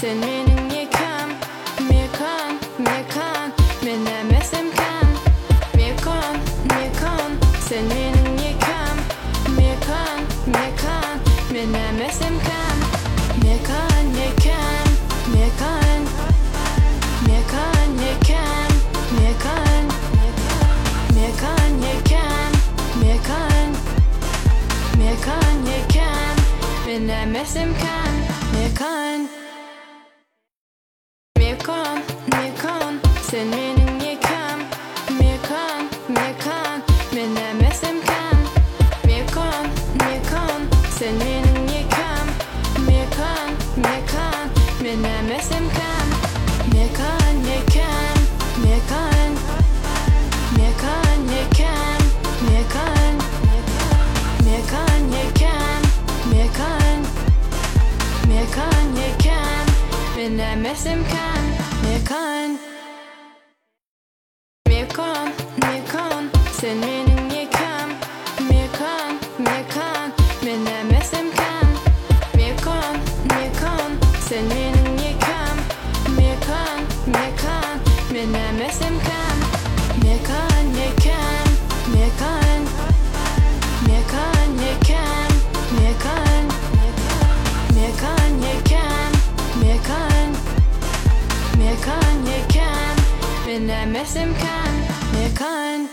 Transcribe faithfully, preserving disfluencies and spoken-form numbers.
sen mening yekam. Mekan, mekan, men emes imkan. Mekan, mekan, sen mening yekam. Mekan, mekan, men emes imkan. Mekan, yekam, mekan. Mekan, yekam, mekan. Mekan, yekam, mekan. Mekan, yekam, men emes imkan. Mekan. Mekan, mekan, sen mening yekam. Mekan, mekan, men emes imkan. Mekan, mekan, sen mening yekam. Mekan, mekan, men emes imkan. Mekan, yekam, mekan. Mekan, yekam, mekan. Mekan, yekam, mekan. Mekan, yekam, men emes imkan. Mekan. Mekan, mekan, sen mening yekam. Mekan, mekan, men emes imkan. Mekan, mekan, sen mening yekam. Mekan, mekan, men emes imkan. Mekan, yekam, mekan. Mekan, yekam, mekan. Mekan, yekam, mekan. Mekan, yekam, men emes imkan. Mekan.